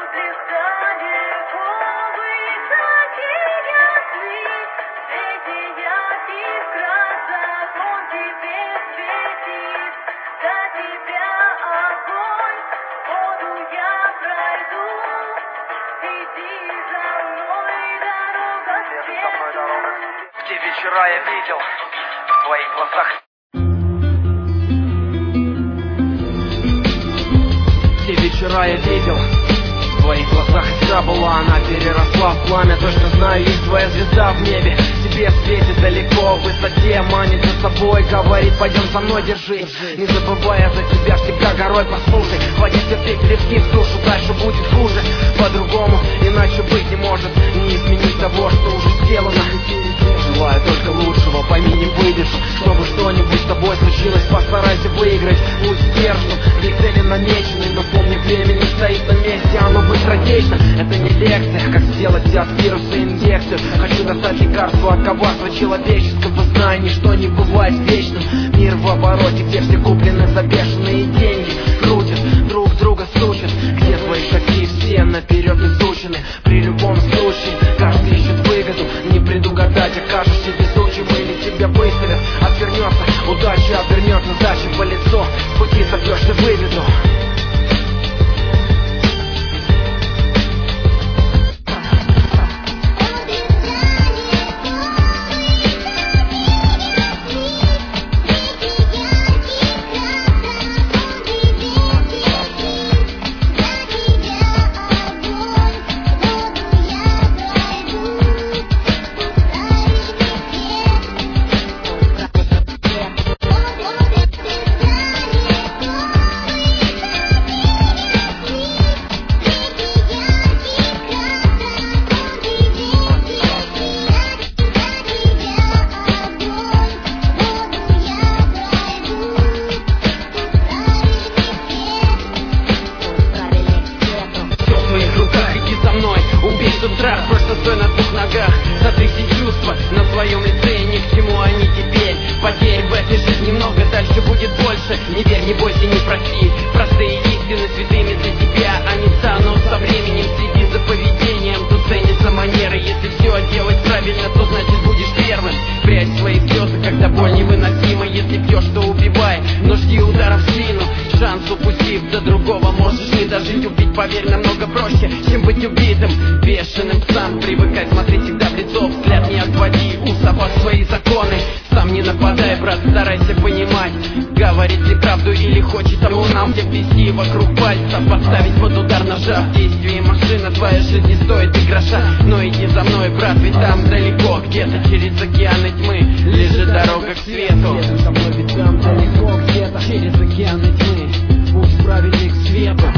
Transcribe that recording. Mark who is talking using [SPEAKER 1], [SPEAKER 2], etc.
[SPEAKER 1] Те вечера я видел в твоих глазах. Те вечера я видел в твоих глазах. Искра была, она переросла в пламя. Точно знаю, есть твоя звезда в небе. Тебе светит далеко, в высоте, манит за собой. Говорит, пойдем со мной, держись. Не забывая за тебя всегда горой. Послушай, води терпеть плевки в душу. Дальше будет хуже, по-другому, иначе быть не может. Не изменить того, что уже сделано. Желаю только лучшего, пойми, не выдержу. Чтобы что-нибудь с тобой случилось, постарайся выиграть. Будь сдержан, ведь цели намечены. Но помни, время не стоит на месте, оно быстротечно. Это не лекция, как сделать от вируса инъекцию. Хочу достать лекарство от коварства человеческого. Знаю, ничто не бывает вечным. Мир в обороте, где все куплены за бешеные деньги. Крутят, друг друга сучат. Где твои шаги, все наперед изучены. При любом случае, каждый ищет выгоду. Не предугадать, окажешься везучим или тебя выставят. Отвернется, удача обернется, сдача по лицу. С пути собьешься, выведу. Просто стой на двух ногах, затряси чувства на своем лице. Ни к чему они теперь. Потерь в этой жизни много, дальше будет больше. Не верь, не бойся, не проси. Простые истины святыми для тебя. Они станут со временем. Следи за поведением, тут ценятся манеры. Если все делать правильно, то значит будешь первым. Прячь свои слезы, когда боль невыносима. Если пьешь, то убивай, но жди удара в спину. Шанс упустив, до другого можешь не дожить. Убить, поверь, намного проще, чем быть убитым. Бешеным псам привыкай смотреть всегда в лицо. Взгляд не отводи, у собак свои законы. Сам не нападай, брат, старайся понимать. Говорит ли правду или хочет того нам всех вести вокруг пальца. Поставить под удар ножа. В действии машина, твоя жизнь не стоит и гроша. Но иди за мной, брат, ведь там далеко, где-то через океаны тьмы лежит дорога к свету.
[SPEAKER 2] Следуй за мной, ведь там далеко, где-то через океаны тьмы путь праведный к свету.